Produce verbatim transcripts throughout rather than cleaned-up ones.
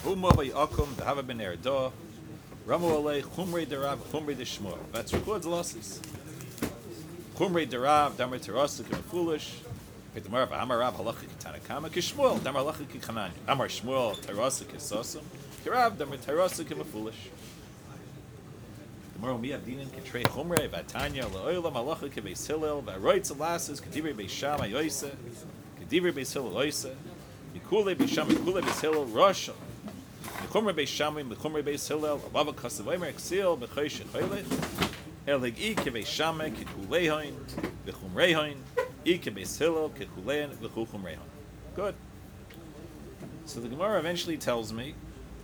Huma v'yakum dehava ben erdo. Ramu alei chumrei derav chumrei deshmur. That's records losses. Chumrei derav damar terasik and foolish. Damar v'amarav halacha kitanakama kishmuel damar halacha kichananya. Damar shmuel terasik kisosum. Kirav damar terasik and foolish. Tomorrow, me abdinin ketrei chumrei v'atanya le'olam halacha kebeis hillel v'aroitz alasis kedivrei beis Shammai yoyse kedivrei beis hillel yoyse mikulei beis Shammai mikulei beis hillel rosh michumrei beis Shammai michumrei beis hillel abava kasavomer exil b'chosh choylech elig i kebeis Shammai kekulei hoin v'chumrei hoin i kebeis hillel kekulein v'chuchumrei hoin. Good. So the Gemara eventually tells me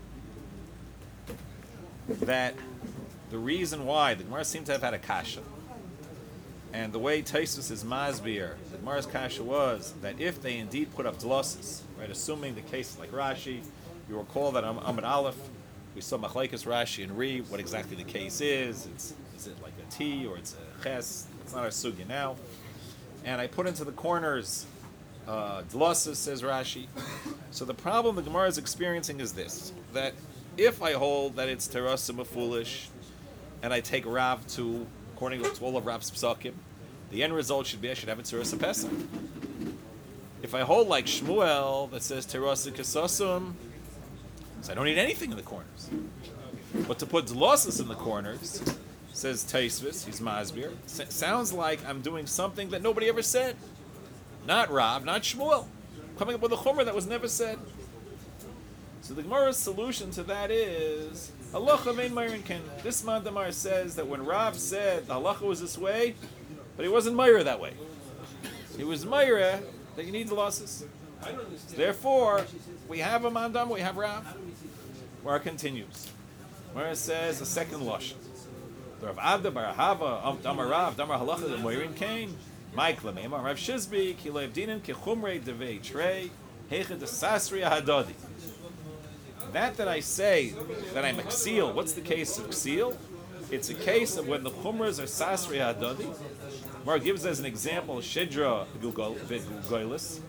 that the reason why the Gemara seemed to have had a kasha, and the way Taisus is masbir, the Gemara's kasha was that if they indeed put up dlosses, right, assuming the case like Rashi, you recall that Amud Aleph, we saw Machlekes Rashi and Ri, what exactly the case is. It's is it like a T or it's a ches? It's not a sugya now. And I put into the corners uh, dlosses, says Rashi. So the problem the Gemara is experiencing is this: that if I hold that it's terasima foolish, and I take Rav to, according to all of Rav's psakim, the end result should be I should have a Tzuras Pesach. If I hold like Shmuel that says Terasa Kesasum, so I don't need anything in the corners. But to put Dlossus in the corners, says Taisvis, he's Masbir, sounds like I'm doing something that nobody ever said. Not Rav, not Shmuel. Coming up with a Chomer that was never said. So the Gemara's solution to that is halacha vein meirin ken. This Mandamar says that when Rav said the halacha was this way, but he wasn't meir that way. He was meir that you need the losses. Therefore, we have a Mandam, we have Rav. Where it continues. Where it says a second lush. Rav Abda bar Hava Damar Rav Damar halacha the meirin ken. Mike Lamema Rav Shizbi Kilev Dinan Kechumrei Devei Trey Hecha de Sasri Hadadi. That that I say that I'm Ksil, what's the case of Ksil? It's a case of when the Chumras are Sasri Hadadi. Mar gives as an example Shidra Gugoilis.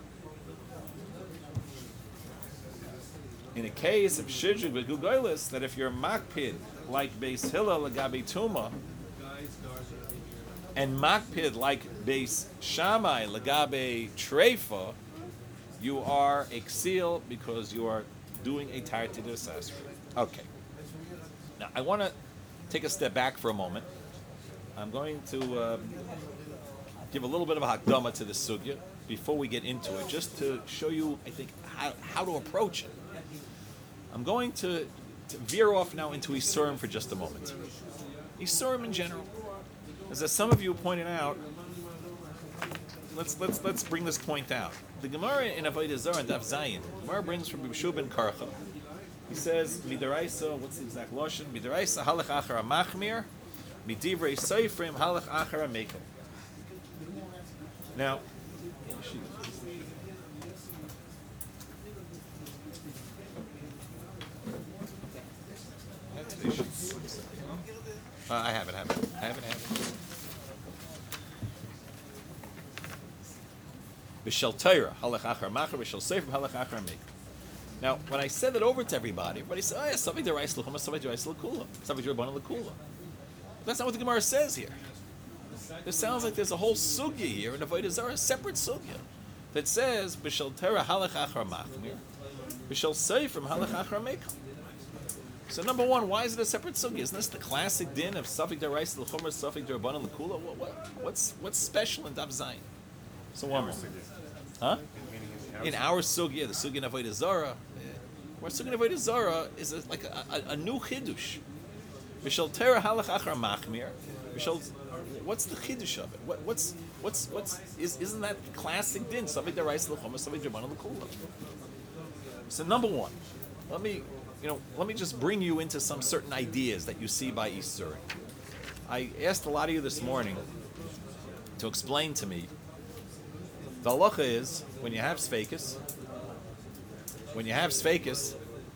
In a case of Shidra Gugoilis, that if you're Makpid like Beis Hillel Lagabi Tuma, and Makpid like Beis Shammai Lagabe Treifa, you are a Ksil because you are doing a Tartid Sasri. Okay. Now, I want to take a step back for a moment. I'm going to um, give a little bit of a hakdama to the sugya before we get into it, just to show you, I think, how, how to approach it. I'm going to, to veer off now into Isurim for just a moment. Isurim in general. As, as some of you pointed out, let's let's let's bring this point out. The Gemara in Avodah Zarah and Daf Zayin, Gemara brings from Bishub ben Karcha. He says, Midaraisa, what's the exact lashon? Midaraisa halach achar machmir, midivrei seifrim halach achar mekel. Now, uh, I have it, I have it, I have it, I have it. B'shel Torah, halach achar machar, b'shel seifrim halach achar mekel. Now, when I said that over to everybody, everybody said, oh yeah, something to rice l'chuma, something to rice l'kula, something to rabbanon l'kula. That's not what the Gemara says here. It sounds like there's a whole sugya here in Avodah Zarah, a separate sugya, that says, b'shel Torah halach achar machmir, b'shel seifrim halach achar mekel. So number one, why is it a separate sugya? Isn't this the classic din of safik de rice l'chuma, safik de rabbanon l'kula? What, what, what's, what's special in Daf Zayin? So one more. Huh? In our sugya, the sugya in Avodah Zarah, where sugya in Avodah Zarah is a, like a, a, a new chidush. V'shel Torah halach achar machmir. V'shel, what's the chidush of it? What, what's what's what's is isn't that classic din? Something that rice l'choma, something draban l'kula. So number one, let me you know let me just bring you into some certain ideas that you see by Isurim. I asked a lot of you this morning to explain to me. The halacha is, when you have sfeikis, when you have sfeikis,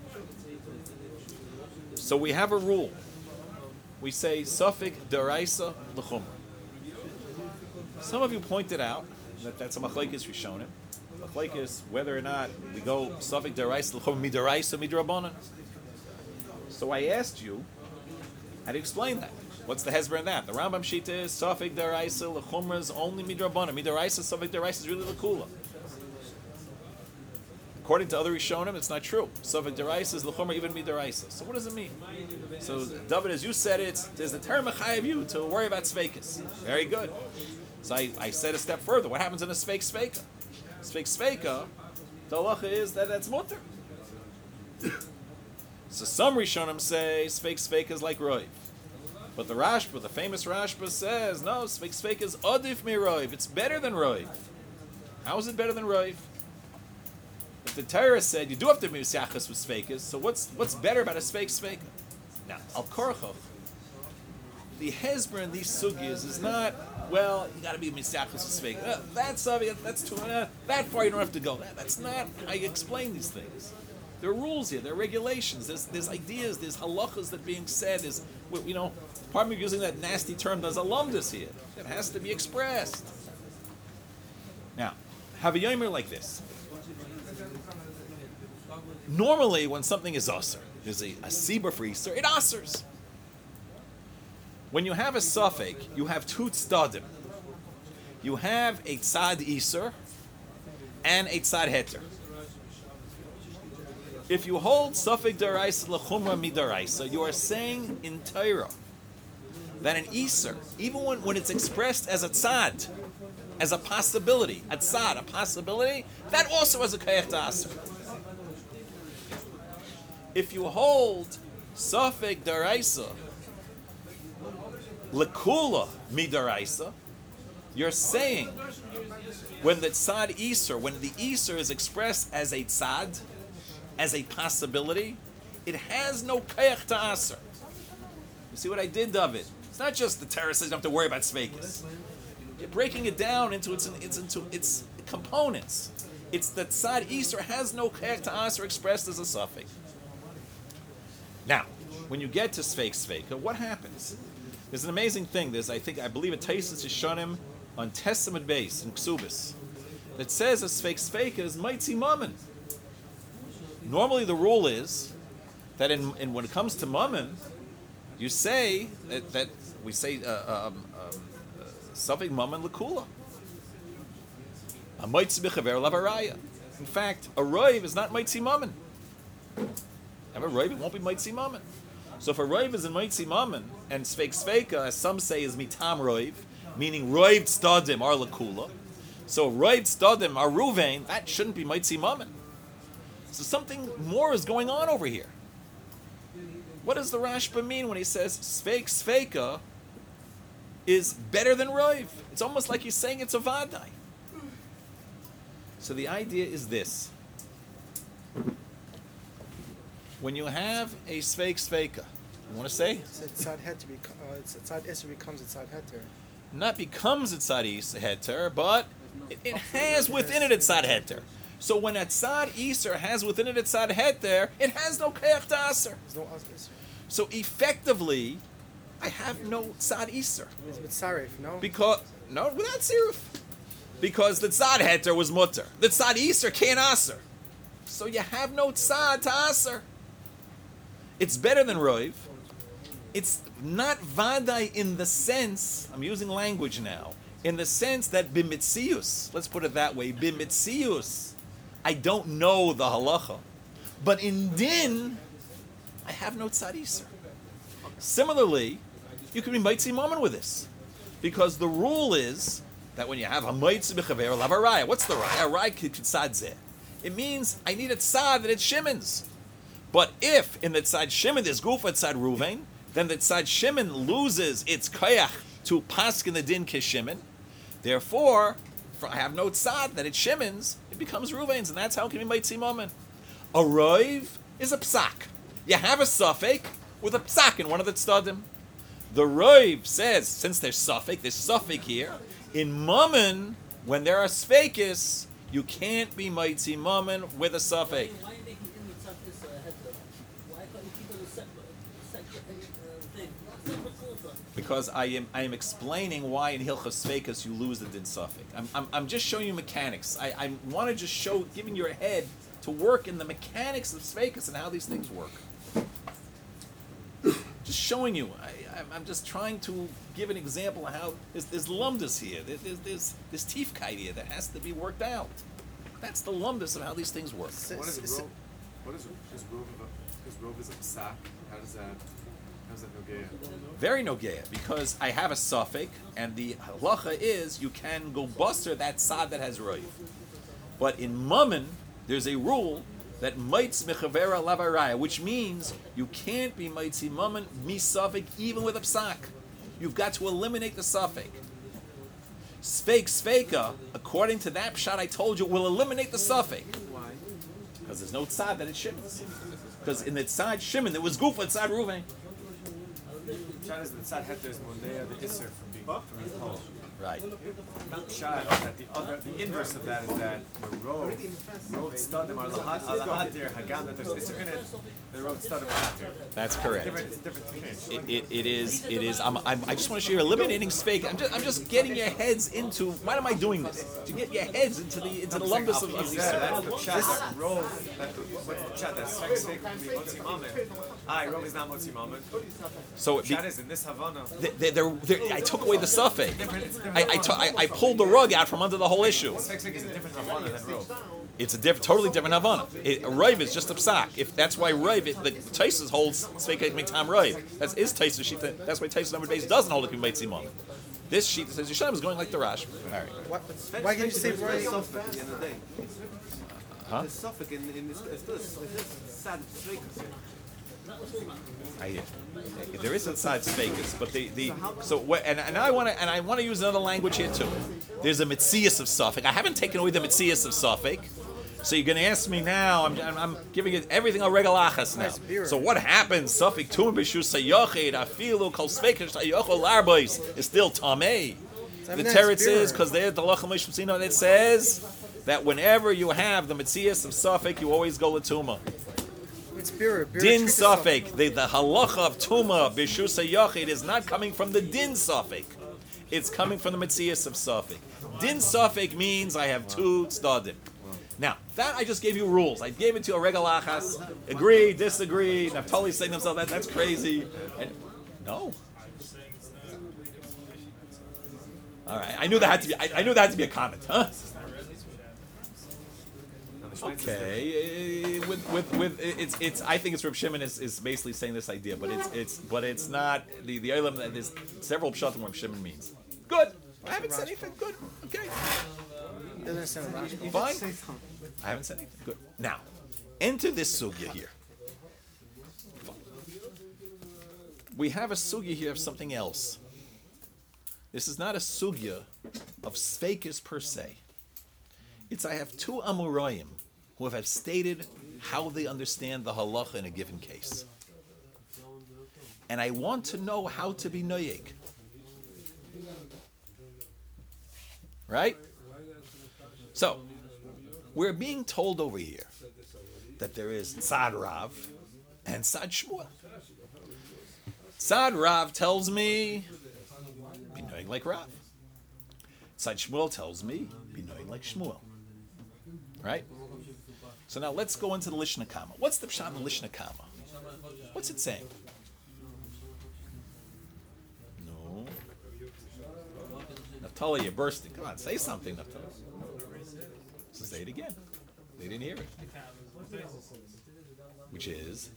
so we have a rule. We say, safik deraisa l'chumra. Some of you pointed out that that's a machlekes rishonim. machlekes whether or not we go Safek Deraisa L'chum Midaraisa Midrabanan. So I asked you, how do you explain that? What's the hezber in that? The Rambam Shita is Safek Deraisa L'chumra is only Midrabanan. Midaraisa Safek Deraisa is really L'kula. According to other Rishonim, it's not true. Safek Deraisa is L'chumra even Midaraisa. So what does it mean? So David, as you said it, there's the term of you to worry about Sveikas. Very good. So I, I said a step further. What happens in a Sveik Sveika? Sveik Sveika, the halacha is that that's mutter. So some Rishonim say Sveik Sveika is like Roiv. But the Rashba, the famous Rashba says, no, Sveik Sveika is Adif mi Roiv. It's better than Roiv. How is it better than Roiv? If the Torah said you do have to be Misyachas with Sveikas, so what's what's better about a Sveik Sveika? Now, Al Korchoch, the Hezber in these sugyas is not, well, you got to be Misyachas with Sveika. Uh, that's uh, that's too uh, that far. You don't have to go. That, that's not how you explain these things. There are rules here. There are regulations. There's there's ideas. There's halachas that are being said. Is you know, pardon me using that nasty term. There's alumnus here. It has to be expressed. Now, have a yomer like this. Normally, when something is aser, there's a, a sibur for Easter, it asers. When you have a suffix, you have two tzdadim. You have a tzad Easter and a tzad heter. If you hold suffix deraisa l'chumra midaraisa, you are saying in Torah that an Easter, even when, when it's expressed as a tzad, as a possibility, a tzad, a possibility, that also has a kayach to aser. If you hold Safek Daraisa Lekula Midaraisa, you're saying when the Tzad Iser, when the Iser is expressed as a Tzad, as a possibility, it has no Kayach to Aser. You see what I did, David? It's not just the Torah says you don't have to worry about Sveikas. You're breaking it down into its, its, into its components. It's that Tzad Iser has no Kayach to Aser expressed as a suffix. Now, when you get to Sveik Sveika, what happens? There's an amazing thing. There's, I think, I believe it Taisus Yishonim on Testament base in Ksubis that says a Sveik Sveika is Maitzi Mammon. Normally, the rule is that in, in when it comes to Mammon, you say that, that we say uh, um, um, uh, Safek Mammon Lekula. A Maitzi B'chaver Lavaraya. In fact, a Roiv is not Maitzi Mammon. Have a Roiv, it won't be Maitzi Mammon. So if a Roiv is in Maitzi Mammon, and Sveik Sveika, as some say, is Mitam Roiv, meaning Roiv Tzdadim are Lekula, so Roiv Tzdadim are Ruvain, that shouldn't be Maitzi Mammon. So something more is going on over here. What does the Rashba mean when he says Sveik Sveika is better than Roiv? It's almost like he's saying it's a Vadai. So the idea is this. When you have a Sveik Sveika, you want to say? It's tzad heter, uh, it's tzad iser becomes a tzad heter. Not becomes a tzad heter, but it, it has within it a tzad heter. So when a tzad iser has within it a tzad heter, it has no kayach to aser. There's no iser. So effectively, I have no tzad iser. It's with sarif, no? Because no, without siruf. Because the tzad heter was mutter. The tzad iser can't aser. So you have no tzad to aser. It's better than Roiv. It's not Vadai in the sense, I'm using language now, in the sense that Bimitzius, let's put it that way, Bimitzius, I don't know the halacha. But in Din, I have no tzad iser. Similarly, you can be Maitzi Mammon with this. Because the rule is that when you have a Maitzi B'chaver Lav Araya, what's the Raya? Araya Kitzad Zeh. It means I need a tzad that it's Shimon's. But if in the tzad Shimon there's Gufa tzad Ruvain, then the tzad Shimon loses its kayach to pask in the din kishimon. Therefore, for I have no tzad that it's Shimon's, it becomes Ruvain's, and that's how it can be Maitzi Mammon. A roiv is a psak. You have a suffix with a psak in one of the tzadim. The roiv says, since there's suffix, there's suffix here. In Mammon, when there are sfeikis, you can't be Maitzi Mammon with a suffix. Because I am I am explaining why in Hilchos Sveikas you lose the din safek. I'm, I'm I'm just showing you mechanics. I, I want to just show, giving your head to work in the mechanics of Sveikas and how these things work. Just showing you. I, I'm, I'm just trying to give an example of how there's, there's lumdus here. There, there's there's this tiefkeit here that has to be worked out. That's the lumdus of how these things work. What is rov? What is is rov? Is rov is a psak? How does that? How does that nogeya? Very nogeya, because I have a suffix, and the halacha is you can go buster that sad that has roiv. But in mummin, there's a rule that mites mechavera lavaraya, which means you can't be mitzi mummin mi suffix even with a psak. You've got to eliminate the suffix. Sfeik sfeika, according to that pshat I told you, will eliminate the suffix. Why? Because there's no tzad that it shimons. Because in the tzad shimon, there was gufa tzad ruvain. Pshat is the tzad heter is mondeya the iser from being from being told. Right. Pshat that the other the inverse of that is that the rov rov stadim are lahat alahatir hagam that there's iser in it. The rov stadim are hatir. That's correct. Different, it's different things. It, it, it is. It is. I'm, I'm, I just want to show you eliminating sfeik. I'm just. I'm just getting your heads into. Why am I doing this? To get your heads into the into the lumbus of, of these. Yeah, that's the pshat. That rov. That what's the pshat? That sfeik sfeik would be motzi mammon. Ah, rov is not motzi mammon. So it be, Pshat is in this Havana. they, they're, they're, I took away the suffix. Different. It's different. I, I, to, I, I pulled the rug out from under the whole issue. Sfeik sfeik is a different Havana than rov. It's a diff, totally different Havana. It, a Rive is just a psak. If that's why Rive, it, the Taisus holds Sveika Mitam Rive. That's his Taisus sheet. That's why Taisus number base doesn't hold it Kumbait Simon. This sheet says Yishaim is going like the Rash. All right. Why, why can't you say right? Suffix at the end of the day. Huh? The suffix in, in this, it's still, it's still sad straight. I hear. There is inside Svekas, but the the so what, and and I want to and I want to use another language here too. There's a mitzias of suffix. I haven't taken away the mitzias of suffix. So you're going to ask me now. I'm, I'm, I'm giving it everything on regalachas now. So what happens? Suffix tum b'shus sayochid afilu kol svekish sayochol larbais is still tamei. The teretz is because there's the lachem mishmsino, and it says that whenever you have the mitzias of suffix, you always go latuma. It's pure. Din suffix, the, the halacha of tuma b'shus sayochid is not coming from the din suffix. It's coming from the mitzias of suffix. Din suffix means I have two tzdadim. Now, that I just gave you rules. I gave it to a regalachas. Agree, disagree. Naftali saying to himself, that, that's crazy. And, no. All right, I knew that had to be. I, I knew that had to be a comment, huh? Okay, with with with it's it's. I think it's Reb Shimon is, is basically saying this idea, but it's it's but it's not the the item. There's several pshatim what Reb Shimon means. Good. I haven't said anything. Good. Okay. Fine. I haven't said anything. Good. Now, enter this sugya here. We have a sugya here of something else. This is not a sugya of sfeikis per se. It's I have two Amoraim who have stated how they understand the halacha in a given case. And I want to know how to be noyeg. Right? So, we're being told over here that there is Tzad Rav and Tzad Shmuel. Tzad Rav tells me, be knowing like Rav. Tzad Shmuel tells me, be knowing like Shmuel. Right? So now let's go into the Lishna Kama. What's the pshat in the Lishna Kama? What's it saying? No. Naftali, you're bursting. Come on, say something, Naftali. So say it again. They didn't hear it. Which is?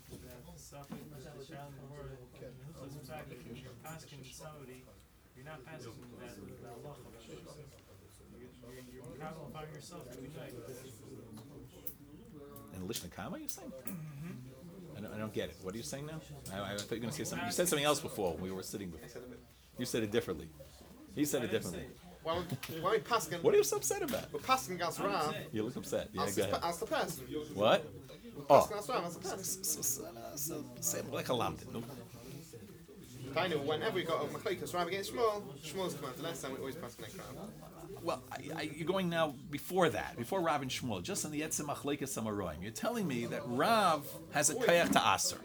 You're not passing that You're accountable upon yourself to be nice. In Lishna Kama, you're saying? Mm-hmm. I, don't, I don't get it. What are you saying now? I, I thought you were going to say something. You said something else before when we were sitting before. You said it differently. He said it differently. When we passing, What are you so upset about? we're passing gas around. You look upset. Yeah, As go the, ahead. as the person. What? Oh. Oh. Passing gas around as the person. So, so, so, say it like a lamdin. No? I know whenever we got a Machlekes Rav against Shmuel, Shmuel's command. The last time we always pass the next round. Well, I, I, you're going now before that, before Rav and Shmuel, just in the Yetzim Machlekes Samaroim. You're telling me that Rav has a koyach to aser.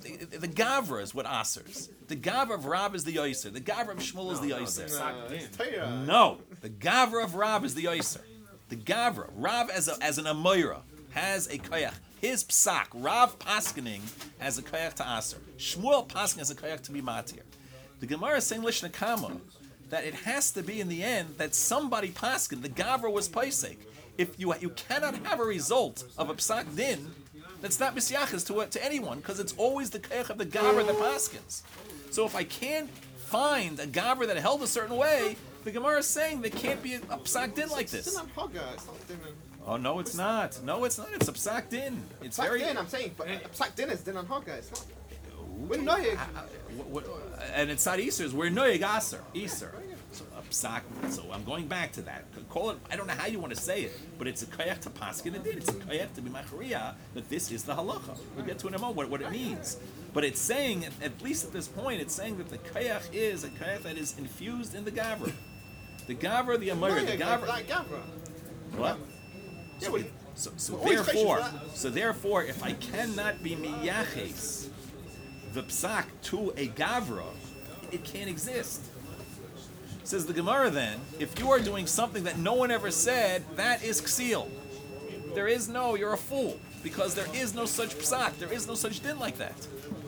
the, the Gavra is what asers. The Gavra of Rav is the Yoiser. The Gavra of Shmuel is the Yoiser. No, it's Torah. No, the Gavra of Rav is the Yoiser. The Gavra, Rav as a, as an Amoira, has a koyach. His psak, Rav paskening as a koyach to aser. Shmuel paskening as a koyach to be matir. The Gemara is saying Lishna Kama that it has to be in the end that somebody paskin. The Gavra was paisek. If you you cannot have a result of a psak din that's not misyachas to to anyone because it's always the koyach of the Gavra that paskins. So if I can't find a Gavra that held a certain way, the Gemara is saying there can't be a, a psak din like this. It's not Haga, it's not Din. Oh no, it's not. No, it's not. It's a psak din. It's Psak very. Din, I'm saying, but Psak Din is Din on Haga. It's not. We're noyig. What- what- and it's not Easter's. We're noyig aser. Easter. So a psak. So I'm going back to that. Call it. I don't know how you want to say it, but it's a koyach to paskin a din. It's a koyach to be machriya that this is the halacha. We'll get to in a moment what, what it means. But it's saying, at, at least at this point, it's saying that the koyach is a koyach that is infused in the gavra. The gavra, the amir, the Noyig, gavra. like Gavra. What? Yeah, So, but- so, so We're always therefore, patient for that. so therefore, if I cannot be miyaches the psak to a gavra, it can't exist. Says the Gemara. Then, if you are doing something that no one ever said, that is ksil. There is no. You're a fool because there is no such psak. There is no such din like that.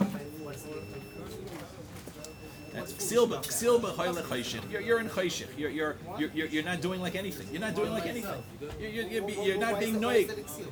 That's ksil, but ksil b'choyle choshech. You're you're in choshech. You're you're you're you're you're not doing like anything. You're not doing like anything. You're you're, you're, be- you're not being noig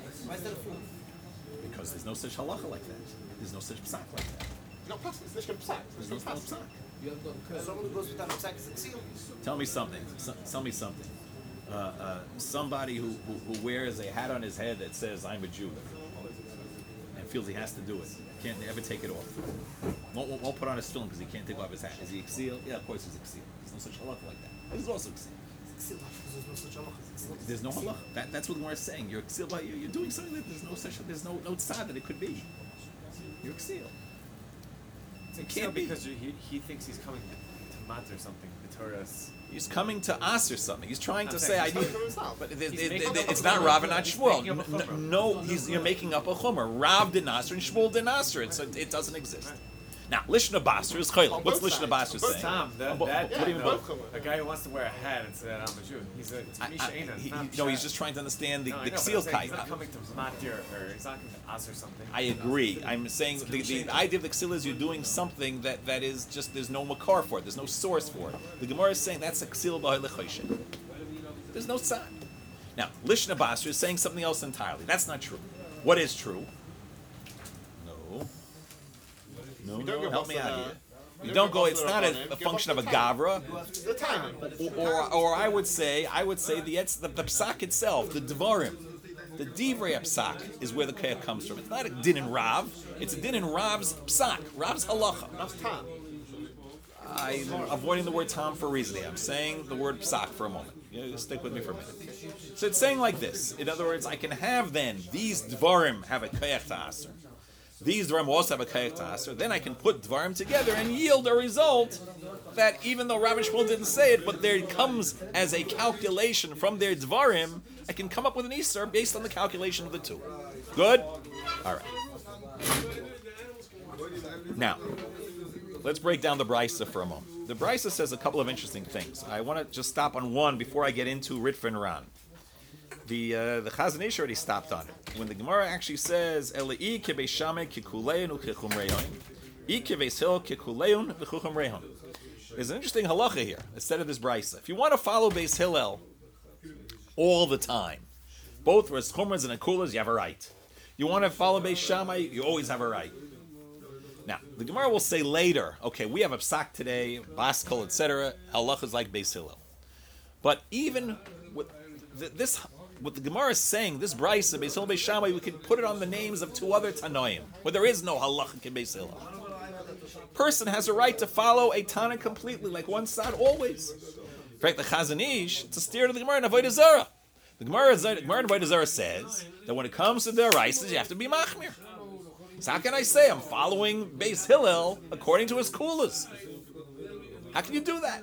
because there's no such halacha like that. There's no such psak like that. No, plus it's Lishkan Psak. There's There's no no such Psak. psak. Someone who goes without a psak is a ksil. Tell me something. So, tell me something. Uh, uh, somebody who, who who wears a hat on his head that says "I'm a Jew" and feels he has to do it, can't ever take it off. Won't, won't, won't put on his film because he can't take off his hat. Is he exil? Yeah, of course he's exil. There's no such halacha like that. This is also exil. Ksil, there's no such halacha. There's no halacha. That, that's what the Gemara is saying. You're exil by you. You're doing something that there's no such. There's no no tzad that it could be. You're exil. It's It can't can't be. because you- he, he thinks he's coming to mat or something. The Torah's. He's coming to us or something. He's trying to I'm say, I saying need. From himself. But it, it, He's it, making it- up a it's not chumrah. Rav and not He's Shmuel. making up a N- chumrah. n- No, he's you're making up a chumrah. Rav did Nasr and Shmuel did Nasr, and so it doesn't exist. Now, Lishna Basra is chayla. On What's both Lishna sides. Basra Both saying? Tom, that, Oh, but- that yeah, you know, both chumrah. a guy who wants to wear a hat and say I'm a Jew. He's a it's I- Misha I- Eina, it's he- not he- no, he's Pshat. just trying to understand the, No, I the know, but I'm Ksil saying he's Kai. not coming to matir or he's not coming to us or something. I agree. I'm saying the, the idea of the Ksil is you're doing something that, that is just, there's no makar for it, there's no source for it. The Gemara is saying that's a Ksil B'hai L'choshech. There's no tzad. Now, Lishna Basra is saying something else entirely. That's not true. What is true? No. No, don't no, go help me Basra, out uh, here. you You don't don't go go, it's Basra not on a, him, a give function of us a the time. gavra. The timing. Or, or, or I would say, I would say the etz, the, the psak itself, the dvarim, the divrei psak is where the kayach comes from. It's not a din in Rav, it's a din in Rav's psak, Rav's halacha. That's time. I'm avoiding the word tam for a reason. I'm saying the word psak for a moment. You know, stick with me for a minute. So it's saying like this. In other words, I can have then these dvarim have a kayach to aser. These dvarim also have a kayach to aser. Then I can put dvarim together and yield a result that even though Rav and Shmuel didn't say it, but there comes as a calculation from their dvarim, I can come up with an iser based on the calculation of the two. Good? All right. Now, let's break down the Brisa for a moment. The Brisa says a couple of interesting things. I want to just stop on one before I get into Ritva and Ran. The uh, the Chazon Ish already stopped on it. When the Gemara actually says, Elei kebeishame kekuleon u'kechum reyon, I kebeishil kekuleon v'chuchum reyon. There's an interesting halacha here instead of this Brisa. If you want to follow Beis Hillel all the time, both Res Chumras and Akulas, you have a right. You want to follow Beis Shammai, you always have a right. Now, the Gemara will say later, okay, we have a psak today, Baskol, et cetera. Halacha is like Beis Hillel. But even with th- this, what the Gemara is saying, this Brisa, Beis Hillel, Beis Shammai, we can put it on the names of two other Tanoim, where there is no halacha in Beis Hillel. Person has a right to follow a Tana completely, like one side always. In fact, the Chazon Ish, it's a steer to the Gemara in Avodah Zarah. The Gemara, the Gemara in Avodah Zarah says that when it comes to their rices, you have to be machmir. So how can I say I'm following Beis Hillel according to his kulas? How can you do that?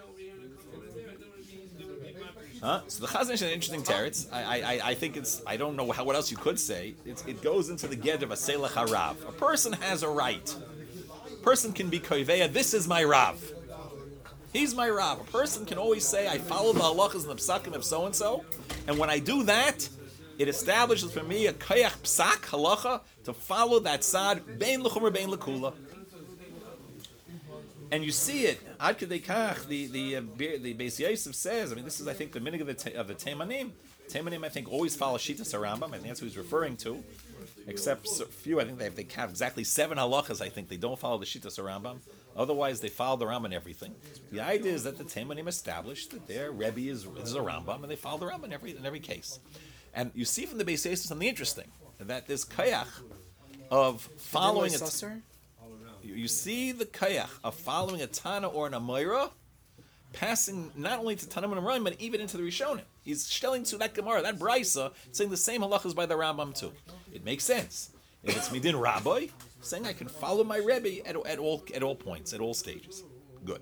Huh? So the Chazon Ish is an interesting teretz. I, I, I think it's, I don't know how, what else you could say. It's, it goes into the get of a Selech Harav. A person has a right person can be koiveya, this is my Rav. He's my Rav. A person can always say, I follow the halachas and the psakim of so-and-so, and when I do that, it establishes for me a koyach psak halacha to follow that sad, bein l'chumra, bein l'kula. And you see it, Ad Kedei Kach, the the uh, the Beis Yosef says, I mean, this is, I think, the minig of the, te- of the Teimanim. Teimanim, I think, always follow Shitas Rambam. I think that's who he's referring to. Except a few, I think they have, they have exactly seven halachas. I think they don't follow the Shitas Rambam. Otherwise, they follow the Rambam and everything. The idea is that the Teimanim established that their Rebbe is, is a Rambam, and they follow the Rambam in every in every case. And you see from the Beis Yosef something interesting, that this kayach of following Didn't a Lo Sasser? you, you see the kayach of following a Tana or an Amoira, passing not only to Tanam and Amorim, but even into the Rishonim. He's telling to that Gemara, that Brisa, saying the same halachas by the Rambam too. It makes sense. If it's Midin Rabbi, saying I can follow my Rebbe at, at all at all points, at all stages. Good.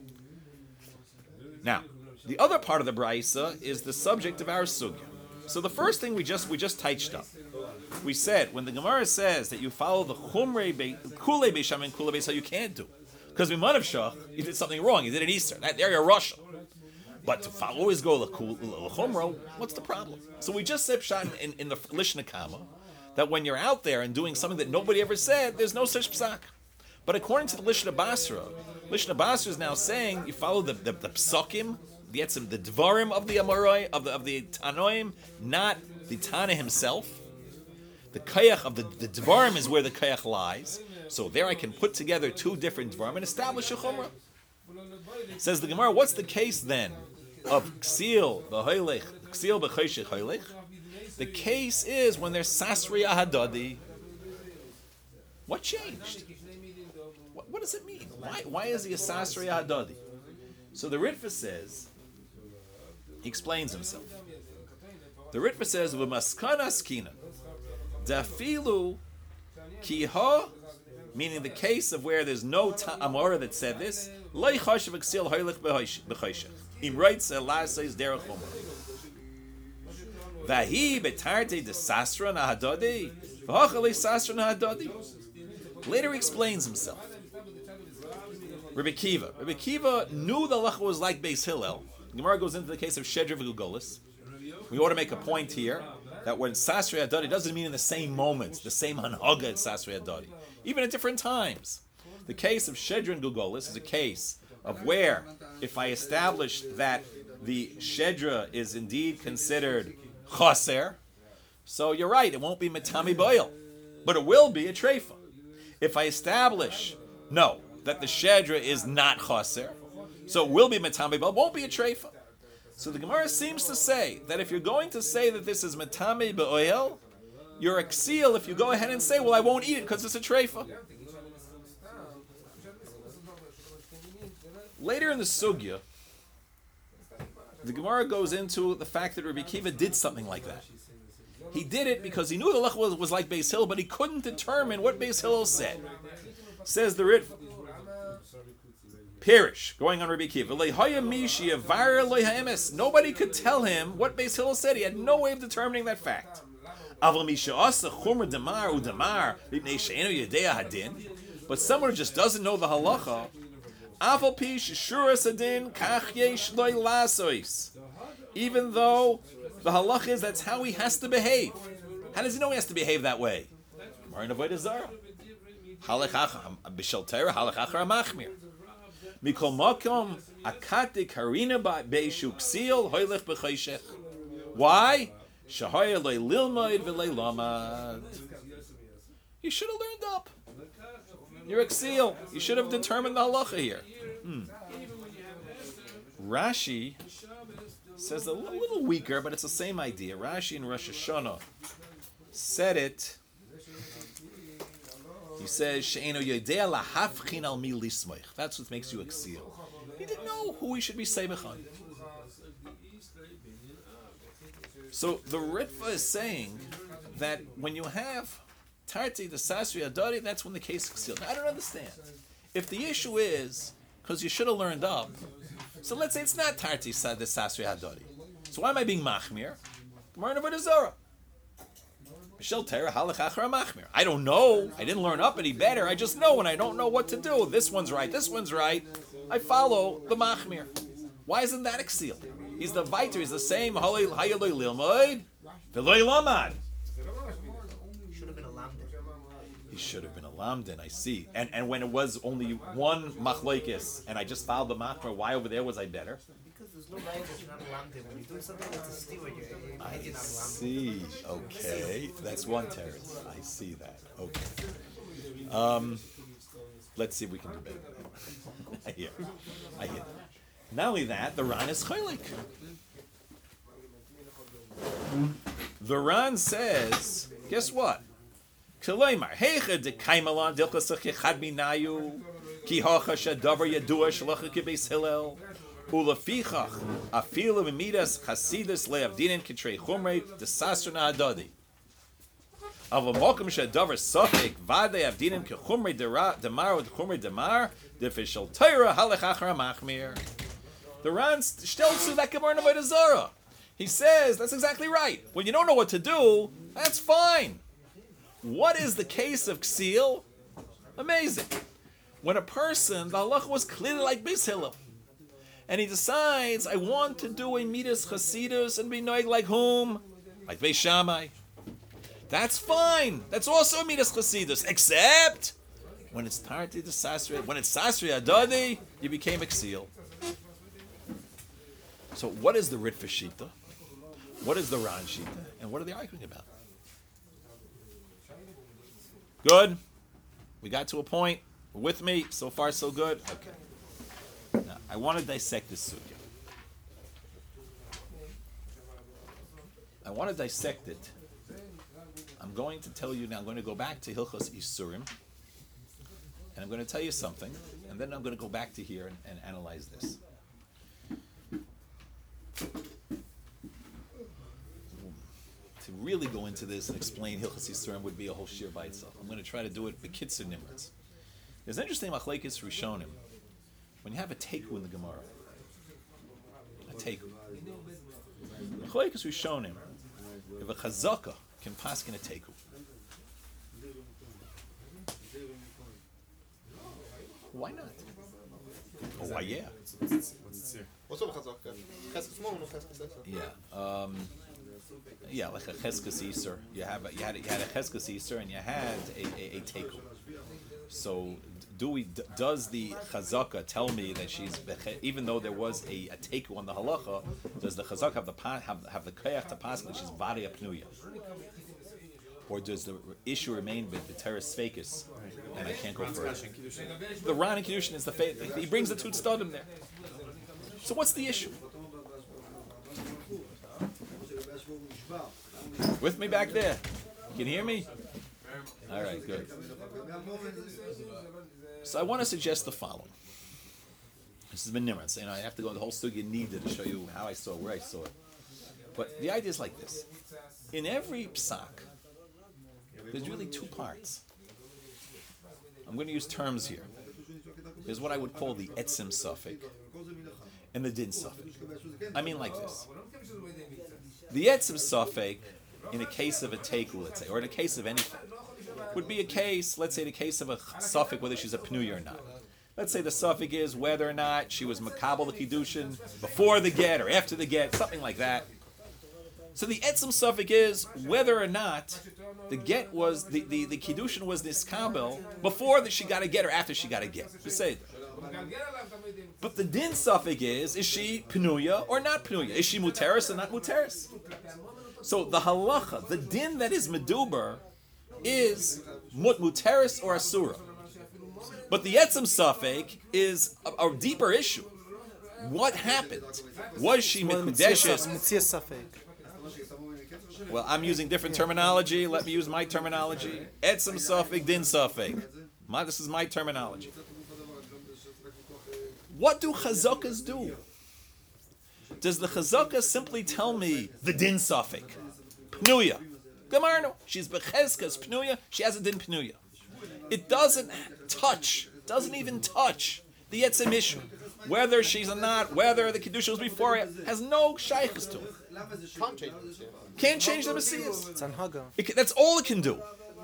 Now, the other part of the Brisa is the subject of our sugya. So the first thing we just we just touched up. We said when the Gemara says that you follow the Chumrei Be Kulei Beisham and Kulei Beisham, you can't do. Because we might have shach, you did something wrong. You did an Easter. That there you're Russia. But to follow, always go l'chumro, what's the problem? So we just said pshat in, in the Lishna Kama that when you're out there and doing something that nobody ever said, there's no such psak. But according to the Lishna Basra, Lishna Basra is now saying you follow the the, the psakim, the etzim, the dvarim of the Amorai, of the of the Tanoim, not the Tana himself. The kayach of the, the dvarim is where the kayach lies. So there I can put together two different dvarim and establish a chumrah. Says the Gemara, what's the case then of ksil b'hoylech, ksil b'choshech hoylech? The case is when there's sasri ahadadi. What changed? What, what does it mean? Why, why is he a sasri ahadadi? So the Ritva says, he explains himself. The Ritva says, v'maskana skina, dafilu kiha, meaning the case of where there's no ta- Amora that said this, loy chashav ksil hoylech b'choshech. Im writes a la says derech chumrah. Vahi betarte de sasra nahadodi, v'hachali sasra nahadodi. Later he explains himself. Rabbi Kiva. Rabbi Kiva knew the halacha was like Beis Hillel. Gemara goes into the case of Shedra v'Gugolis. We ought to make a point here that when Sasri Adadi doesn't mean in the same moment, the same hanhaga at Sasri Adadi, even at different times. The case of Shedra and Gugolis is a case of where, if I establish that the Shedra is indeed considered chaser, so you're right, it won't be Matami Boil, but it will be a Treifa. If I establish, no, that the Shedra is not chaser, so it will be Matami Boil, won't be a Treifa. So the Gemara seems to say that if you're going to say that this is Matami Boil, you're a ksil if you go ahead and say, well, I won't eat it because it's a Treifa. Later in the Sugya, the Gemara goes into the fact that Rabbi Kiva did something like that. He did it because he knew the Lech was, was like Beis Hillel, but he couldn't determine what Beis Hillel said. Says the Rit Pirish, going on Rabbi Kiva, nobody could tell him what Beis Hillel said. He had no way of determining that fact. But someone who just doesn't know the halacha, even though the halach is that's how he has to behave. How does he know he has to behave that way? Why? You should have learned up. You're a ksil. You should have determined the halacha here. Hmm. Rashi says a little weaker, but it's the same idea. Rashi in Rosh Hashanah said it. He says, "She'eno yodea lahafchin al mi lismoich." That's what makes you a ksil. He didn't know who he should be seimach on. So the Ritva is saying that when you have Tarti, the Sasri Adari, that's when the case is ksil. Now, I don't understand. If the issue is because you should have learned up, so let's say it's not Tarti, the Sasri Adari. So why am I being machmir? Gemara in Avodah Zarah. I don't know. I didn't learn up any better. I just know when I don't know what to do. This one's right. This one's right. I follow the machmir. Why isn't that exil? He's the viter. He's the same. Should have been a lamdan. He should have been a lamdan. I see. And and when it was only one machlokes, and I just followed the machmir, why over there was I better? Because there's no right that you're not a lamdan. When you're doing something that's a steer, you're, you're, I you're not a lamdan. see. Okay, that's one teretz. I see that. Okay. Um, let's see if we can do better. I hear. I hear. Not only that, the Ran is chaylik. The Ran says, guess what? K'leimar heicha de kaimalan dilchasach yechad minayu ki hacha shadavar yadua shalacha kibeis hillel ulefichach afilu mimidas chasidus leavdinin kitrei chumrei desasr nahadadi. Of a mokum shadavar safek vade avdinin kechumrei demar with chumrei demar defishal Torah halachachar machmir. The Ran stells to that Gemara Avodah Zarah. He says that's exactly right. When you don't know what to do, that's fine. What is the case of Ksil? Amazing. When a person, the halacha was clearly like Beis Hillel, and he decides, I want to do a midas chasidus and be noig like whom? Like Beis Shammai. That's fine. That's also a midas chasidus, except when it's tarti the sasri, when it's sasri adadi, you became Ksil. So what is the Ritva Shita? What is the Ran Shita? And what are they arguing about? Good. We got to a point. We're with me. So far, so good. Okay. Now, I want to dissect this sugya. I want to dissect it. I'm going to tell you now, I'm going to go back to Hilchos Isurim. And I'm going to tell you something. And then I'm going to go back to here and, and analyze this. To really go into this and explain Hilchos Yisurim would be a whole shir by itself. I'm going to try to do it b'kitzur nimratz. There's an interesting machlekes rishonim. When you have a teku in the Gemara, a teku. Machlekes rishonim, if a chazaka can paskin a teku. Why not? Oh, why yeah? What's up, Chazaka? Cheskas Mom or Cheskas Eser? Yeah. Um, yeah, like a Cheskas Eser. You have a, you had a, you had a Cheskas Eser and you had a, a, a teku. So do we? D- does the Chazaka tell me that she's even though there was a, a teku on the halacha? Does the Chazaka have the have have the koyach to pass that she's varia pnuya? Or does the issue remain with the teres fekis, and I can't go further? The Ran and Kiddushin is the faith. He brings the two tzadim there. So what's the issue? With me back there? You can hear me? All right, good. So I want to suggest the following. This has been Nimrod. You know, I have to go the whole sugya needed to show you how I saw it, where I saw it. But the idea is like this. In every psak, there's really two parts. I'm going to use terms here. There's what I would call the etzim suffix and the din suffix. I mean like this. The etzim suffix, in a case of a teku, let's say, or in a case of anything, would be a case, let's say the case of a suffix, whether she's a pnuya or not. Let's say the suffix is whether or not she was makabel the kiddushin before the get or after the get, something like that. So the etzim suffix is whether or not the get was, the, the, the kiddushin was niskabel before that she got a get or after she got a get. Just say it. But the din suffix is, is she pnuya or not pnuya? Is she muteris or not muteris? So the halacha, the din that is meduber, is mut muteris or asura. But the etzim suffix is a, a deeper issue. What happened? Was she mikudeshes? Mitzvah suffix. Well, I'm using different terminology. Let me use my terminology. Etzim suffix, din suffix. My, this is my terminology. What do chazakas do? Does the chazaka simply tell me the din suffix? Pnuya. Gamarno. She's becheskas pnuya. She has a din pnuya. It doesn't touch, doesn't even touch the etzim issue. Whether she's or not, whether the kiddusha was before it, has no shaykhs to it. Can't change this, yeah. Can't change the Messias. It's on Haga. It can, that's all it can do.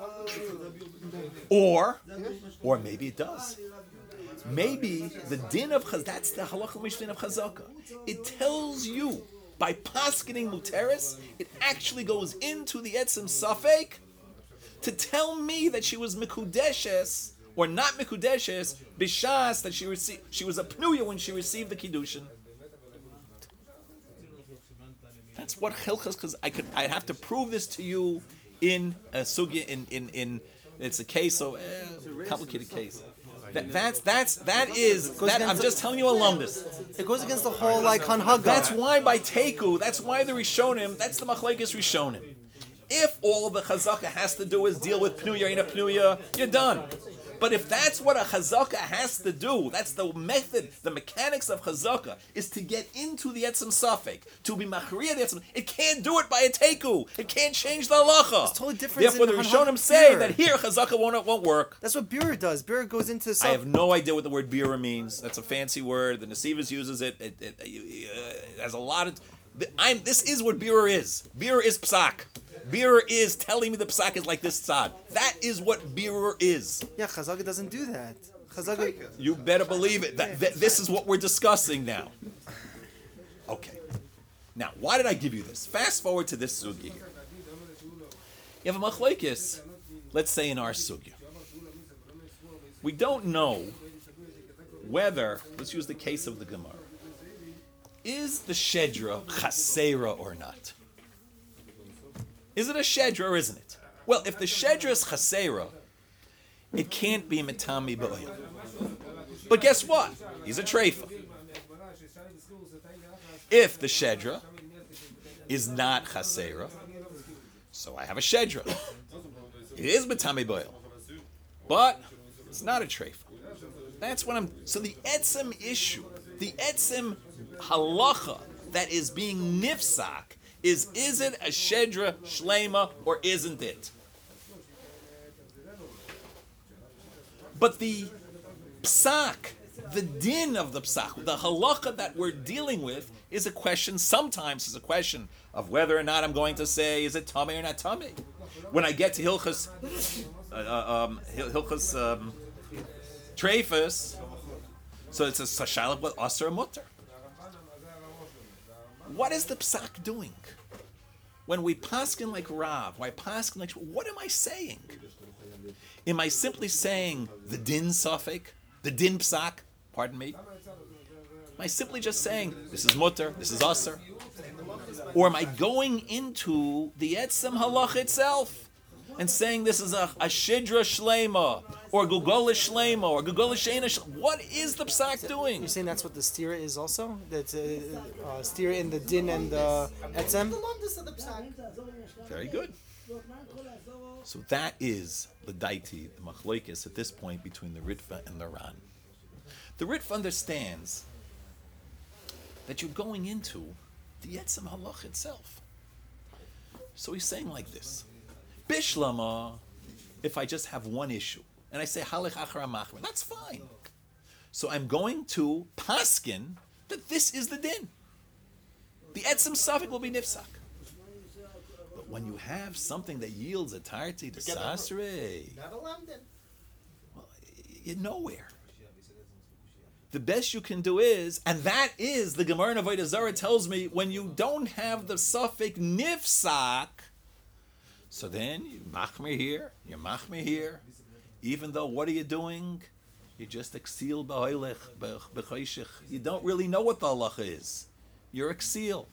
Or, or maybe it does. Maybe the din of Chaz, that's the halacha mishlin of Chazaka. It tells you, by paskening muteris, it actually goes into the etzem safek to tell me that she was mikudeshes, or not mikudeshes, bishas, that she received, she was a pnuya when she received the kiddushin. That's what Chilchas, because I could, I have to prove this to you in a sugya, in, in, in, it's a case, so, eh, complicated case. That, that's, that's, that is, that, I'm just telling you alumnus. It goes against the whole like on Haga. That's why by Teku, that's why the Rishonim, that's the Machlekes Rishonim. If all the Chazaka has to do is deal with Pnuya in a Pnuya, you're done. But if that's what a Chazaka has to do, that's the method, the mechanics of Chazaka, is to get into the Etzem Safek, to be Machriya the Etzem. It can't do it by a Teku. It can't change the halacha. It's totally different. Therefore, the Rishonim say that here Chazaka won't, won't work. That's what Bira does. Bira goes into. I have no idea what the word bira means. That's a fancy word. The Nesivas uses it. It, it, it, uh, has a lot of. I'm. This is what bira is. Bira is psak. Bira is telling me the psak is like this tzad. That is what bira is. Yeah, Chazaka doesn't do that. Chazaka. You better believe it. That, that this is what we're discussing now. Okay. Now, why did I give you this? Fast forward to this sugya here. You have a machlekes. Let's say in our sugya. We don't know whether, let's use the case of the Gemara, is the Shedra Chasera or not? Is it a Shedra or isn't it? Well, if the Shedra is Chasera, it can't be Mitami Ba'oyel. But guess what? He's a Treifa. If the Shedra is not Chasera, so I have a Shedra. It is Mitami Ba'oyel. But it's not a Treifa. That's what I'm... So the Etzem issue, the Etzem halacha that is being nifsak is, is it a Shedra Shlema or isn't it? But the psak, the din of the psak, the halacha that we're dealing with is a question, sometimes is a question of whether or not I'm going to say, is it Tameh or not Tameh? When I get to Hilchas, uh, um, Hilchas um, Treifus, so it's a sashalach with Aser and Mutter. What is the psak doing? When we paskin like Rav, why paskin like, what am I saying? Am I simply saying the din safek, the din psak, pardon me? Am I simply just saying, this is mutter, this is aser? Or am I going into the etzem halach itself and saying this is a, a shidra shlema, or gugola shlema, or gugola sheina shlema? What is the psak doing? You're saying that's what the stira is also? That's uh, uh, stira in the din and the etzem? Very good. So that is the daiti, the machlokes at this point between the Ritva and the Ran. The Ritva understands that you're going into the Etzem Halach itself. So he's saying like this: Bishlama, if I just have one issue, and I say Halach Achar Machmer, that's fine. So I'm going to paskin that this is the din. The Etzem Safek will be nifsak. But when you have something that yields a tarti to Sasre, well, you're nowhere. The best you can do is, and that is, the Gemara in Avodah Zarah tells me, when you don't have the suffix nifsak, so then you machmir here, you machmir here, even though what are you doing? You just exil b'hoylech, b'choshech. You don't really know what the halacha is. You're exil.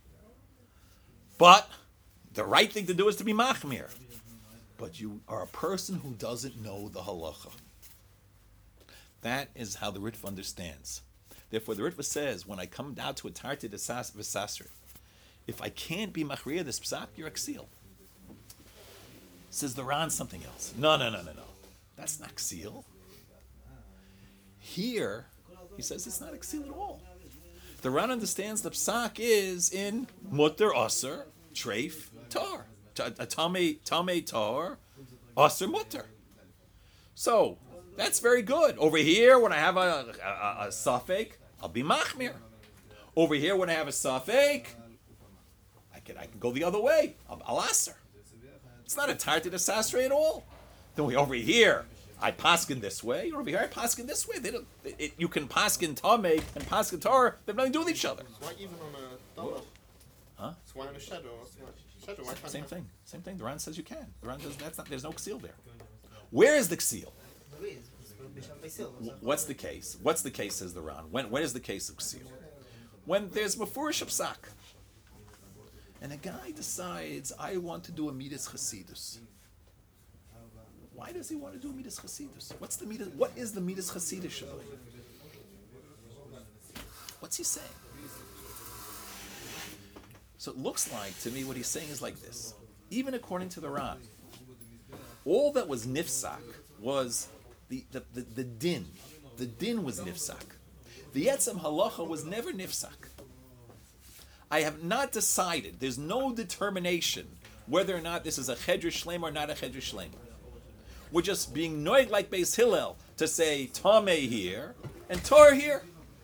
But the right thing to do is to be machmir. But you are a person who doesn't know the halacha. That is how the Ritva understands. Therefore, the Ritva says, when I come down to a tarti v'sasri, if I can't be machriya this psak, you're exil. Says the Ran something else. No, no, no, no, no. That's not exil. Here, he says it's not exil at all. The Ran understands the psak is in mutter aser, treif, tar. Tame, tame tar, aser mutter. So, that's very good. Over here, when I have a, a, a safek, I'll be machmir. Over here, when I have a safek, can I can go the other way. I'll, I'll aser. It's not a tarty de sasre at all. Then we over here, I paskin this way. Over here, I paskin this way. They don't. It, it, you can paskin Tomei and paskin Torah. They have nothing to do with each other. Why even on a dollar? Huh? So why on a shadow? Shadow. Why can't Same I- thing. Same thing. The Ran says you can. The Ran says that's not. There's no ksil there. Where is the ksil? Wh- What's the case? What's the case? Says the Ran. When when is the case of ksil? When there's mafurish psak, and a guy decides I want to do a midas chasidus. Why does he want to do a midas chasidus? What's the midas? What is the midas chasidus shalom? What's he saying? So it looks like to me what he's saying is like this. Even according to the Ran, all that was nifsak was the, the, the, the din. The din was nifsak. The etzem halacha was never nifsak. I have not decided. There's no determination whether or not this is a chedr shleim or not a chedr shleim. We're just being noig like Beis Hillel to say Tameh here and Tor here.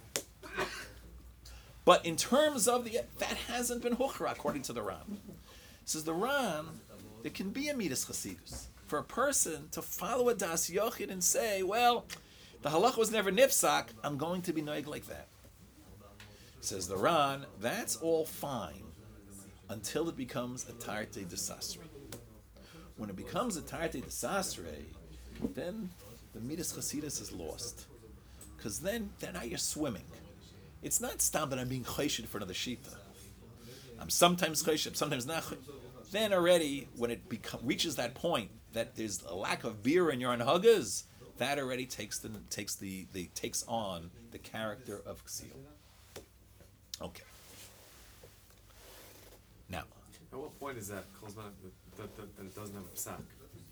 But in terms of the, that hasn't been huchra according to the Ran. Says the Ran, there can be a midas chasidus for a person to follow a das yochid and say, well, the halacha was never nifsak, I'm going to be noig like that. Says the Ran, that's all fine until it becomes a tarte desasre. When it becomes a tarte desasre, then the midas chasidus is lost. Because then, then now you're swimming. It's not stam that I'm being chayshid for another shita. I'm sometimes chayshid, sometimes not chayshid. Then already, when it become, reaches that point that there's a lack of beer in your anhagas, that already takes the takes the, the takes on the character of ksil. Okay. Now, At what point is that Kolzman, that, that, that, that it doesn't have a psak?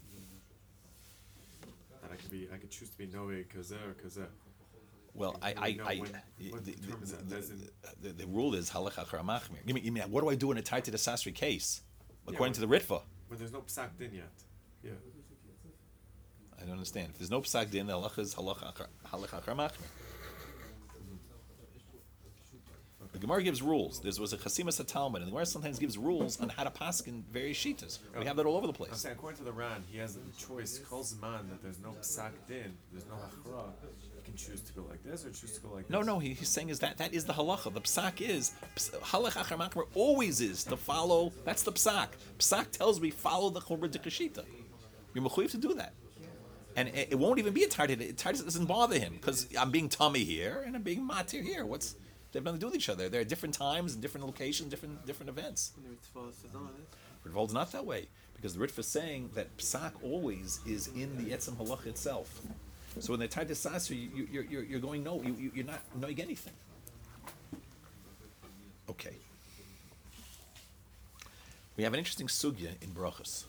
That I could be, I could choose to be noe kazer or kazer. well, I, Do I, we know I when- the, what the, determines that? the, Does it- the, the rule is halacha achar machmir. Give me, give me, what do I do in a tight to the sasri case? According to the Ritva, When there's no psak din yet. Yeah. I don't understand. If there's no psak din, the halacha is halacha achar halacha achar machmir. The Gemara gives rules. There was a chasimas Talmud, and the Gemara sometimes gives rules on how to paskin various shitas. We have that all over the I'm place. saying, according to the Ran, he has the choice, Kolzman, that there's no psak din, there's no hachra. He can choose to go like this or choose to go like No, this. no, he, he's saying is that that is the halacha. The psak is halacha achar machmir always is to follow. That's the psak. Psak tells me follow the chumrah dikashita. You're mechuyev to do that, and it, it won't even be a target. Target doesn't bother him because I'm being tummy here and I'm being matir here. What's they have nothing to do with each other. There are different times and different locations, different different events. Ritva's not that way because the Ritva is saying that psak always is in the etzem halach itself. So when they're tied to sasri, you, you, you're you're going no, you, you you're not knowing anything. Okay. We have an interesting sugya in brachas.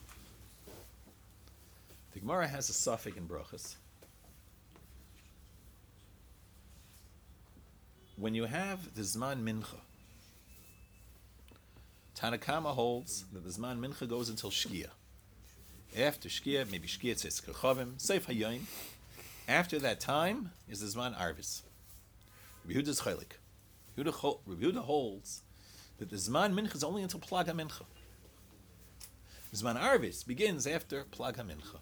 The Gemara has a suffix in brachas. When you have the Zman Mincha, Tanakama holds that the Zman Mincha goes until Shkia. After Shkia, maybe Shkia says Kechavim, Seif Hayoim. After that time is the Zman Arvis. Rabbi Yehuda's Chaylik. Rabbi Yehuda holds that the Zman Mincha is only until Plag HaMincha. Zman Arvis begins after Plag HaMincha.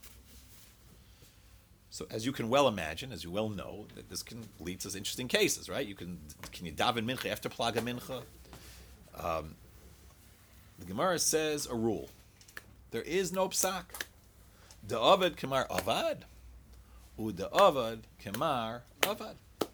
So, as you can well imagine, as you well know, that this can lead to interesting cases, right? You can can you daven mincha after plaga mincha? Um, the Gemara says a rule: there is no psak. The avad kemar avad, u the avad kemar avad.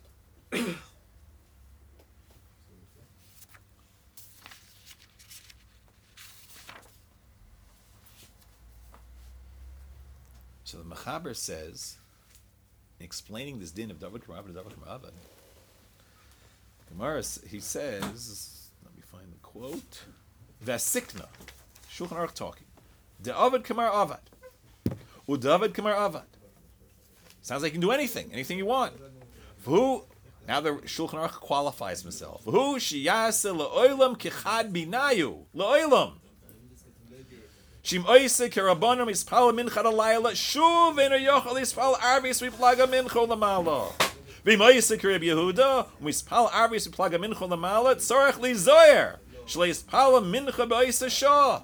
So the Mechaber says, explaining this din of David K'mar Avad, David K'mar Avad, Gemara, he says, let me find the quote, Vasikna, Shulchan Aruch talking, David K'mar Avad, U David K'mar Avad. Sounds like you can do anything, anything you want. Who? Now the Shulchan Aruch qualifies himself. Who sheyase le'olam kichad binayu le'olam. Shim oise kerabanim ispal mincha alayla shuv eno yochel ispal arvis miplaga mincha lamala. Vim oise kereb Yehuda mispal arvis miplaga mincha lamala tzorach li zoyer Shleis Pala Mincha Ba'isa Shah.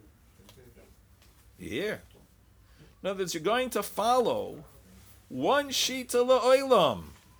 Here. In other words, you're going to follow one Shita La'olam.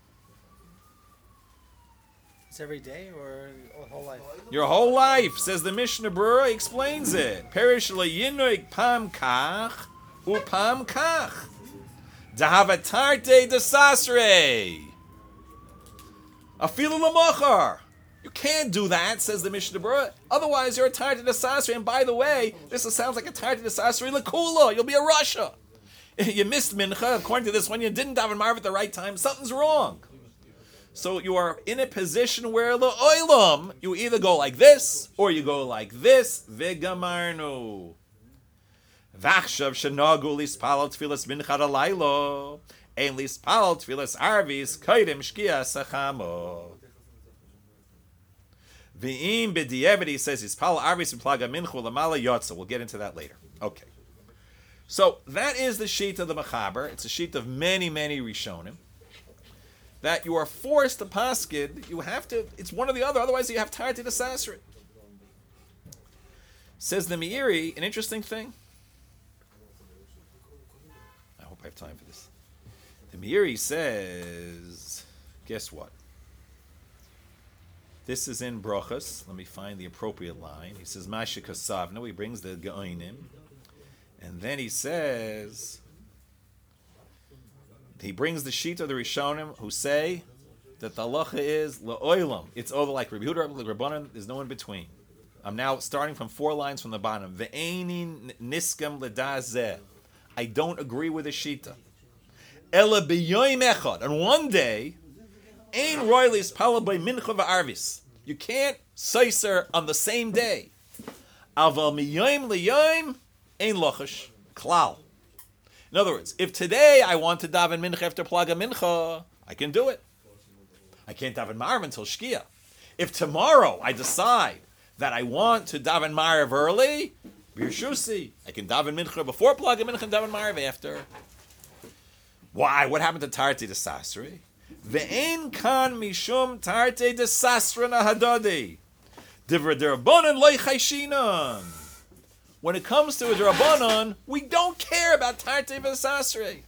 It's every day or a whole life? Your whole life, says the Mishnah Berurah, explains it. Perish La'yinoig Pam Kach Upam Kach. Dahavatarte Desasre. Afilu Lamachar. You can't do that, says the Mishnah Berurah. Otherwise, you're a Tarti Desasre. And by the way, this sounds like a Tarti Desasre Lakula. You'll be a Russia. You missed Mincha. According to this one, you didn't daven Marv at the right time. Something's wrong. So you are in a position where La'olam, you either go like this, or you go like this. Vegamarnu. Vachshav shenagu lispalal tfilas mincha alaylo. Ein lispalal tfilas arvis kaidem shkia sachamo. V'im b'di'evet, he says, Yispal arvis v'plaga minchu l'mala yotza. We'll get into that later. Okay. So that is the sheet of the Mechaber. It's a sheet of many, many Rishonim. That you are forced to paskid. You have to, it's one or the other, otherwise you have Tarti Desasrit. Says the Meiri, an interesting thing. I hope I have time for this. The Meiri says, guess what? This is in Brochus. Let me find the appropriate line. He says, Masha Kasavna. He brings the Geonim. And then he says, he brings the sheet of the Rishonim who say that the halacha is La'olam. It's over like Rabbi Yehuda, like Rabbanan. There's no in between. I'm now starting from four lines from the bottom. Ve'eini niskam l'dazeh. I don't agree with the shita. Ela b'yoyim echad. And one day, ein roilis pala by mincha v'arvis. You can't seiser on the same day. Aval miyoyim liyoyim ein lochash klal. In other words, if today I want to daven mincha after plaga mincha, I can do it. I can't daven marv until shkia. If tomorrow I decide that I want to daven marv early, birshusi, I can daven mincha before plaga mincha and daven marv after. Why? What happened to tarti desasri? Ve'en kan mishum tarti desasra nahadadi. Divra derabanan loy chayshinan. When it comes to a derabanan, we don't care about tarti desasri.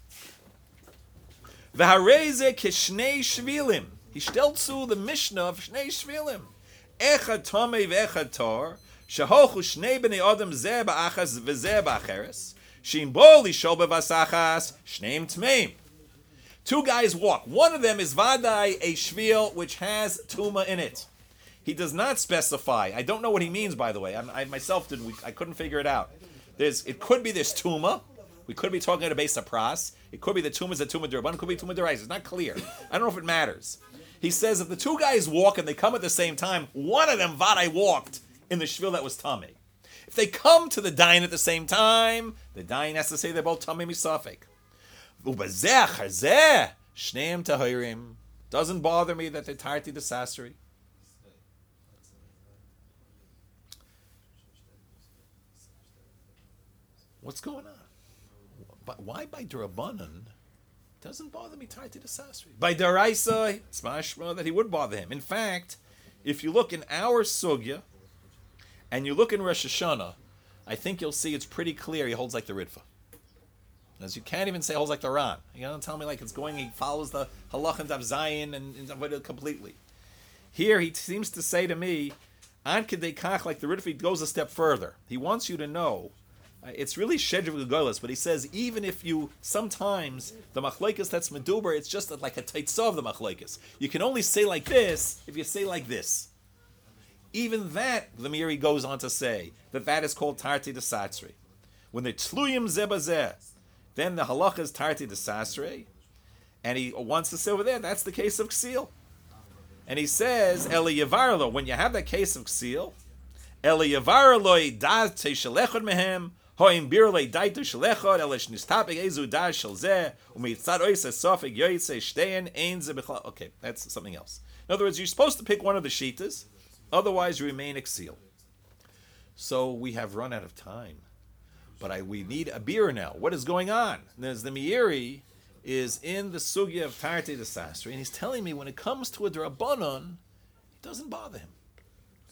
V'hareze kishnei shvilim. He stelzu the Mishnah of shnei shvilim. Echad tomei ve'echad tor. Shehochu shnei b'nei adam zeh ba'achas v'zeh ba'acheres. Shim bo lishol b'vasachas shneim tmeim. Two guys walk. One of them is vadai, a shvil which has tuma in it. He does not specify. I don't know what he means, by the way. I, I myself did. I couldn't figure it out. There's. It could be this tuma. We could be talking at a base of pras. It could be the tuma is a tuma derban. It could be tuma derais. It's not clear. I don't know if it matters. He says if the two guys walk and they come at the same time, one of them vadai walked in the shvil that was tummy. If they come to the dine at the same time, the dine has to say they're both tummy misafik. Ubazeh chazeh shneim tahirim. Doesn't bother me that they're tarti desasri. What's going on? But why by Durabanan doesn't bother me tarti desasri? By Daraisa, it's mashma that he would bother him. In fact, if you look in our sugya and you look in Rosh Hashanah, I think you'll see it's pretty clear he holds like the Ritva. As you can't even say holds like the Ran. You don't tell me like it's going, he follows the halach and Dav Zayin and, and completely. Here he seems to say to me, An Kedei Kach, like the Ritva, he goes a step further. He wants you to know, uh, it's really Shedriv Gegolis, but he says even if you, sometimes, the Machlekes that's Meduber, it's just like a Teitzah of the Machlekes. You can only say like this if you say like this. Even that, the Meiri goes on to say, that that is called Tarti Desatsri. When the Tluyim Zebazeh, then the halacha is tarti desasre, and he wants to say over there, that's the case of ksil. And he says, Eli Yavarlo, when you have that case of ksil, Eli Yavarlo daz te shalechod mehem, hoim birle daito shalechod, elish nistapik ezu daz shalzeh, umitzad oise sofik yoytze shtein ein ze bechla. Okay, that's something else. In other words, you're supposed to pick one of the shitas, otherwise you remain ksil. So we have run out of time. But I, we need a beer now. What is going on? There's the Meiri is in the sugya of Tarti Desasri, and he's telling me when it comes to a Drabanan, it doesn't bother him.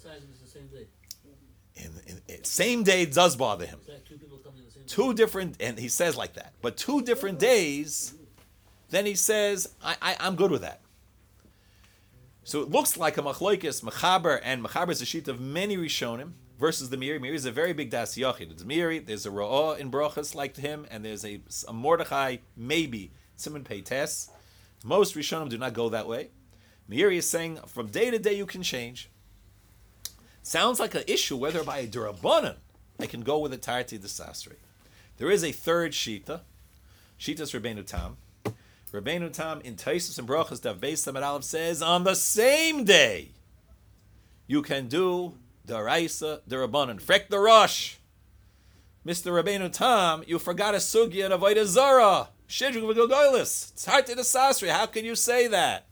besides him, it's the same day. In, in, in, same day it does bother him. It's like two people coming in the same day. Two different, and he says like that. But two different days, then he says, I, I, I'm good with that. So it looks like a machlokes, mechaber, and mechaber is a sheet of many Rishonim versus the Meiri. Meiri is a very big das yachid. It's Meiri, there's a Ra'ah in Brachas like him, and there's a, a Mordechai, maybe, Simon Peites. Most Rishonim do not go that way. Meiri is saying, from day to day you can change. Sounds like an issue whether by a Durabanan I can go with a Tarti de Sasri. There is a third Shita, Shita's Rabbeinu Tam. Rabbeinu Tam in Taisus and Brachas Dav Beis Samad Aleph says on the same day you can do Daraisa Durabanan. Frek the Rosh. Mister Rabbeinu Tam, you forgot a sugya of Avodah Zarah. Shidruk v'Gilgolis. It's Tarti de Sasri. How can you say that?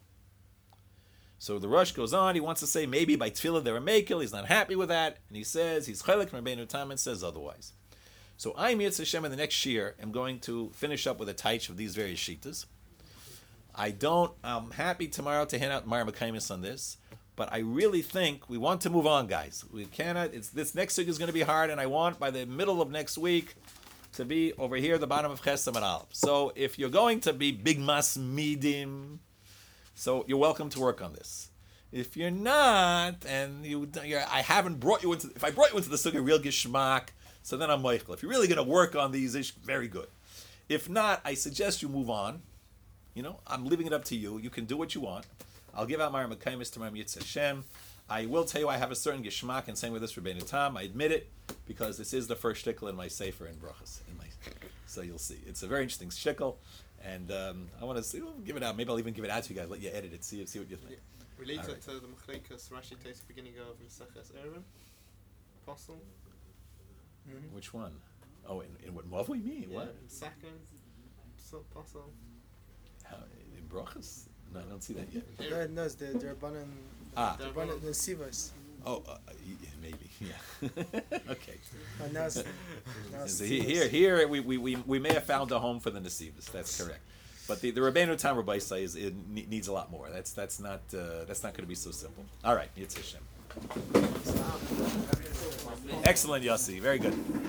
So the Rosh goes on, he wants to say maybe by Tefillah they're a Mekel, he's not happy with that, and he says, he's Chelek from Rabbeinu Tam and says otherwise. So I, Mitzvah Hashem, in the next year, am going to finish up with a taich of these various shitas. I don't, I'm happy tomorrow to hand out Mara Mekaimis on this, but I really think we want to move on, guys. We cannot, it's this next week is going to be hard, and I want by the middle of next week to be over here at the bottom of Chesam and Aleph. So if you're going to be big mas midim, so you're welcome to work on this. If you're not, and you, you're, I haven't brought you into, if I brought you into the sukkah real gishmak, so then I'm Michael. If you're really going to work on these issues, very good. If not, I suggest you move on. You know, I'm leaving it up to you. You can do what you want. I'll give out my Mekaimis to my Mitzvah Hashem. I will tell you I have a certain gishmak, and same with this Rabbeinu Tam. I admit it, because this is the first shtickle in my Sefer in Brachas. In my, so you'll see. It's a very interesting shtickle. And um, I want to see, well, give it out. Maybe I'll even give it out to you guys. Let you edit it. See, see what you think. Related All right. to the Machlekes Rashi takes the beginning of Maseches Eruvin. Apostle. Which one? Oh, in, in what Mav we mean? Yeah. What? Second. Apostle. How, in Brachas? No, I don't see that yet. No, no, it's the Durabanan, Ah. Durabanan, the Sivas. Oh, uh, y- maybe. Yeah. Okay. Oh, now it's, now it's So Sivas. he- here, here, we, we, we, we may have found a home for the Nesivas. That's correct. But the, the Rabbeinu Tam Rabbi is it ne- needs a lot more. That's that's not uh, that's not going to be so simple. All right, Yitzhak Hashem. Excellent, Yossi. Very good.